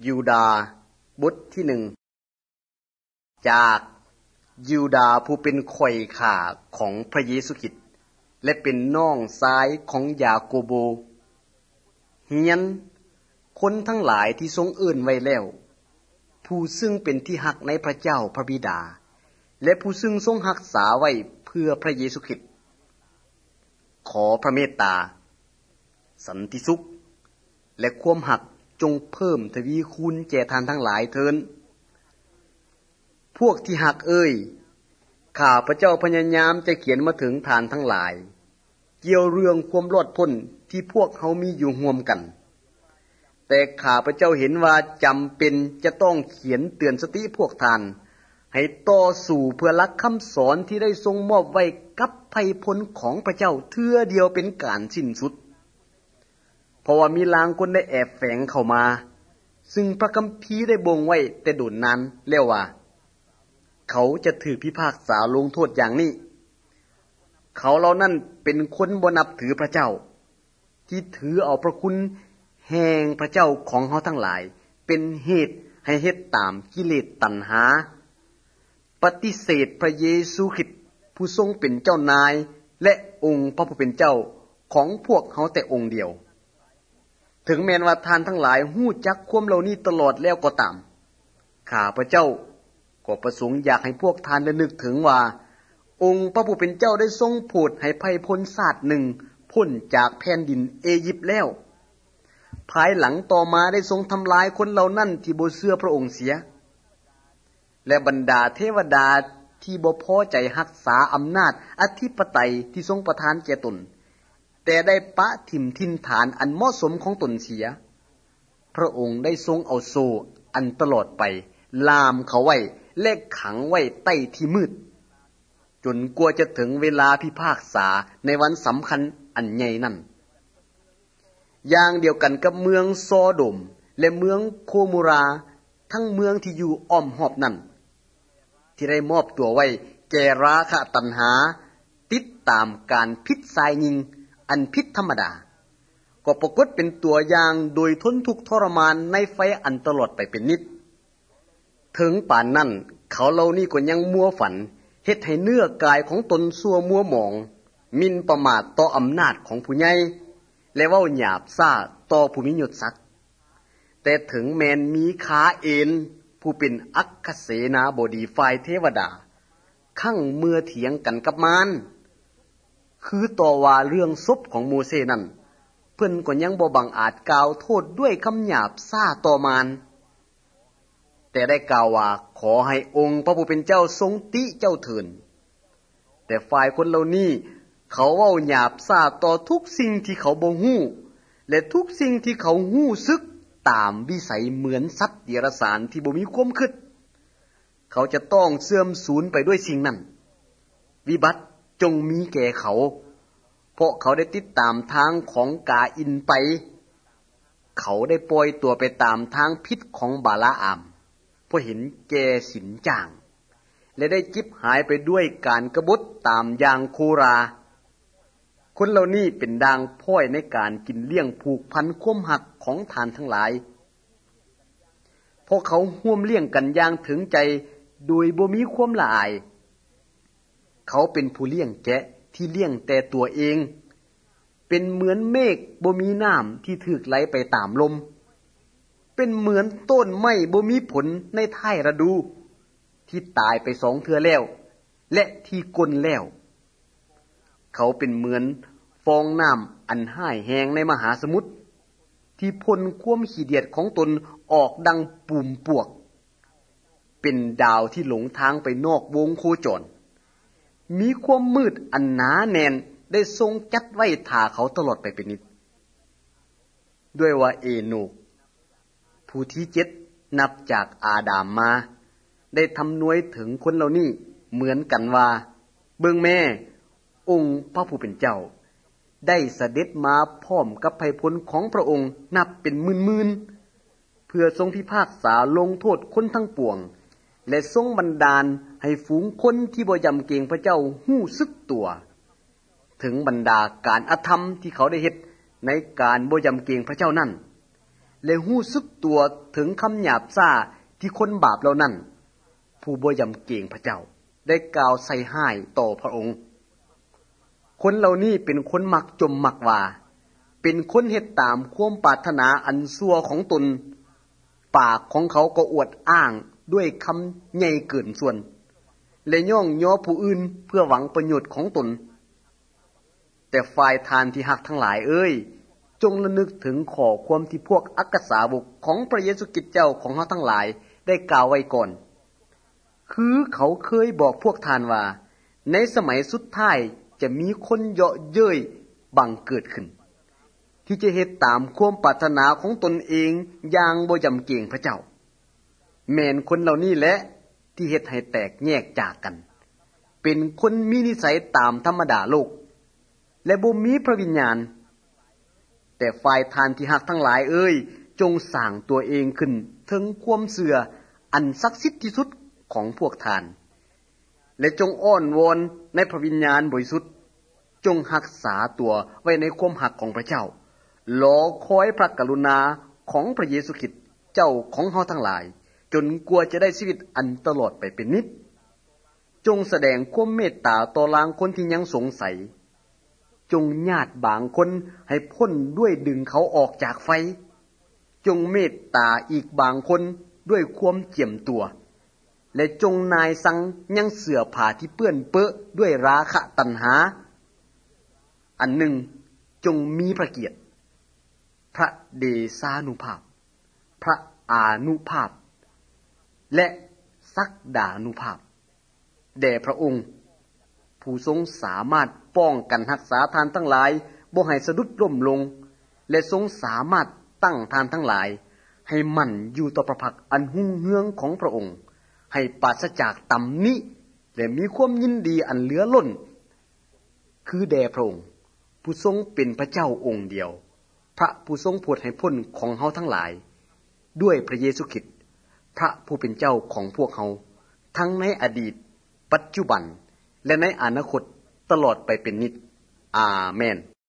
ยูดาห์บทที่จากยูดาห์ผู้เป็นข่อยข่าของพระเยซูคริสต์และเป็นน้องซ้ายของยาโกโบเฮียนคนทั้งหลายที่ทรงเอิ้นไว้แล้วผู้ซึ่งเป็นที่ฮักในพระเจ้าพระบิดาและผู้ซึ่งทรงรักษาไว้เพื่อพระเยซูคริสต์ขอพระเมตตาสันติสุขและความหักจงเพิ่มทวีคูณแก่ท่านทั้งหลายเถิดพวกที่หักเอ้ยข้าพระเจ้าพยายามจะเขียนมาถึงท่านทั้งหลายเกี่ยวเรื่องความรอดพ้นที่พวกเขามีอยู่ร่วมกันแต่ข้าพระเจ้าเห็นว่าจำเป็นจะต้องเขียนเตือนสติพวกท่านให้ต่อสู้เพื่อรักคำสอนที่ได้ทรงมอบไว้กับไผ่พลของพระเจ้าเทื่อเดียวเป็นการสิ้นสุดเพราะว่ามีลางคนได้แอบแฝงเข้ามาซึ่งพระคัมภีร์ได้บ่งไว้แต่โดนนั้นแล้วว่าเขาจะถูกพิพากษาลงโทษอย่างนี้เขาเหล่านั้นเป็นคนบ่นับถือพระเจ้าที่ถือเอาพระคุณแห่งพระเจ้าของเฮาทั้งหลายเป็นเหตุให้เฮ็ดตามกิเลสตัณหาปฏิเสธพระเยซูคริสต์ผู้ทรงเป็นเจ้านายและองค์พระผู้เป็นเจ้าของพวกเฮาแต่องค์เดียวถึงแม้ว่าท่านทั้งหลายฮู้จักความเหล่านี้ตลอดแล้วก็ตามข้าพระเจ้าก็ประสงค์อยากให้พวกท่านได้นึกถึงว่าองค์พระผู้เป็นเจ้าได้ทรงโปรดให้ไพพลชาติหนึ่งพ้นจากแผ่นดินอียิปต์แล้วภายหลังต่อมาได้ทรงทำลายคนเหล่านั้นที่บ่เชื่อพระองค์เสียและบรรดาเทวดาที่บ่พอใจรักษาอำนาจอธิปไตยที่ทรงประทานแก่ตนแต่ได้ปะถิ่มทินฐานอันเหมาะสมของตนเสียพระองค์ได้ทรงเอาโซ่อันตลอดไปล่ามเขาไว้และขังไว้ใต้ที่มืดจนกว่าจะถึงเวลาพิพากษาในวันสำคัญอันใหญ่นั้นอย่างเดียวกันกับเมืองโซโดมและเมืองโคโมราทั้งเมืองที่อยู่อ้อมหอบนั้นที่ได้มอบตัวไว้แก่ราคะตัณหาติดตามการพิษทรายยิงอันพิษธรรมดาก็ปรากฏเป็นตัวอย่างโดยทนทุกข์ทรมานในไฟอันตลอดไปเป็นนิจถึงป่านนั้นเขาเหล่านี้ก็ยังมัวฝันเฮ็ดให้เนื้อกายของตนซั่วมัวหมองหมิ่นประมาทต่ออำนาจของผู้ใหญ่และเว้าหยาบซ่าต่อผู้มียศศักดิ์แต่ถึงแม้นมีขาเอนผู้เป็นอัคคเสนาบดีฝ่ายเทวดาคั่งเมื่อเถียงกันกับมารคือต่อว่าเรื่องศพของโมเสนั้นเพิ่นก็ยังบ่บังอาจกล่าวโทษด้วยคำหยาบซ่าต่อมารแต่ได้กล่าวว่าขอให้องค์พระผู้เป็นเจ้าทรงติเจ้าเถิดแต่ฝ่ายคนเหล่านี้เขาเว้าหยาบซ่าต่อทุกสิ่งที่เขาบ่ฮู้และทุกสิ่งที่เขาฮู้สึกตามวิสัยเหมือนสัตว์เดรัจฉานที่บ่มีความคิดเขาจะต้องเสื่อมสูญไปด้วยสิ่งนั้นวิบัติจงมีแก่เขาเพราะเขาได้ติดตามทางของกาอินไปเขาได้ปล่อยตัวไปตามทางพิษของบาลาอามเพราะเห็นแก่สินจ้างและได้จิบหายไปด้วยการกบฏตามอย่างโคราคนเหล่านี้เป็นดังพ้อยในการกินเลี้ยงผูกพันความหักของทานทั้งหลายเพราะเขาร่วมเลี้ยงกันอย่างถึงใจโดยบ่มีความละอายเขาเป็นผู้เลี้ยงแกะที่เลี้ยงแต่ตัวเองเป็นเหมือนเมฆบ่มีน้ำที่ถูกไหลไปตามลมเป็นเหมือนต้นไม้บ่มีผลในท้ายฤดูที่ตายไป2 เทื่อแล้วและที่ก้นแล้วเขาเป็นเหมือนฟองน้ำอันห้ายแห้งในมหาสมุทรที่พ่นความขี้เดียดของตนออกดังปุ่มปวกเป็นดาวที่หลงทางไปนอกวงโคจรมีความมืดอันหนาแน่นได้ทรงจัดไว้ท่าเขาตลอดไปเป็นนิจด้วยว่าเอโนกผู้ที่7นับจากอาดามมาได้ทำนวยถึงคนเหล่านี้เหมือนกันว่าเบิ่งแม่องค์พระผู้เป็นเจ้าได้เสด็จมาพร้อมกับไพพลของพระองค์นับเป็นหมื่นๆเพื่อทรงพิพากษาลงโทษคนทั้งปวงและทรงบันดาลให้ฝูงคนที่บ่ยำเกรงพระเจ้าฮู้สึกตัวถึงบรรดาการอธรรมที่เขาได้เฮ็ดในการบ่ยำเกรงพระเจ้านั้นและรู้สึกตัวถึงคำหยาบซ่าที่คนบาปเหล่านั้นผู้บ่ยำเกรงพระเจ้าได้กล่าวใส่ร้ายต่อพระองค์คนเหล่านี้เป็นคนมักจมมักว่าเป็นคนเฮ็ดตามความปรารถนาอันชั่วของตนปากของเขาก็อวดอ้างด้วยคำใหญ่เกินส่วนและย่องย่อผู้อื่นเพื่อหวังประโยชน์ของตนแต่ฝ่ายทานที่หักทั้งหลายเอ้ยจงระลึกถึงข้อความที่พวกอักษาวกของพระเยซูคริสต์เจ้าของเฮาทั้งหลายได้กล่าวไว้ก่อนคือเขาเคยบอกพวกทานว่าในสมัยสุดท้ายจะมีคนเยาะเย้ยบังเกิดขึ้นที่จะเฮ็ดตามความปรารถนาของตนเองอย่างบ่ยำเกรงพระเจ้าแม่นคนเหล่านี้แหละที่เฮ็ดให้แตกแยกจากกันเป็นคนมีนิสัยตามธรรมดาโลกและบ่มีพระวิญญาณแต่ฝ่ายทานที่ฮักทั้งหลายเอ้ยจงสร้างตัวเองขึ้นถึงความเชื่ออันศักดิ์สิทธิ์ที่สุดของพวกทานและจงอ้อนวอนในพระวิญญาณบริสุทธิ์จงรักษาตัวไว้ในความรักของพระเจ้ารอคอยพระกรุณาของพระเยซูคริสต์เจ้าของเฮาทั้งหลายจนกว่าจะได้ชีวิตอันตลอดไปเป็นนิจจงแสดงความเมตตาต่อลางคนที่ยังสงสัยจงญาติบางคนให้พ้นด้วยดึงเขาออกจากไฟจงเมตตาอีกบางคนด้วยความเจียมตัวและจงนายสั่งยังเสื้อผ้าที่เปื้อนเปื้อด้วยราคะตัณหาอันหนึ่งจงมีพระเกียรติพระเดชานุภาพพระอานุภาพและศักดานุภาพแด่พระองค์ผู้ทรงสามารถป้องกันรักษาทานทั้งหลายบ่ให้สะดุดล่มลงและทรงสามารถตั้งทานทั้งหลายให้มั่นอยู่ต่อพระพักอันหุ่งเฮืองของพระองค์ให้ปราศจากตำหนิและมีความยินดีอันเหลือล้นคือแด่พระองค์ผู้ทรงเป็นพระเจ้าองค์เดียวพระผู้ทรงโปรดให้พ้นของเฮาทั้งหลายด้วยพระเยซูคริสต์พระผู้เป็นเจ้าของพวกเฮาทั้งในอดีตปัจจุบันและในอนาคตตลอดไปเป็นนิจอาเมน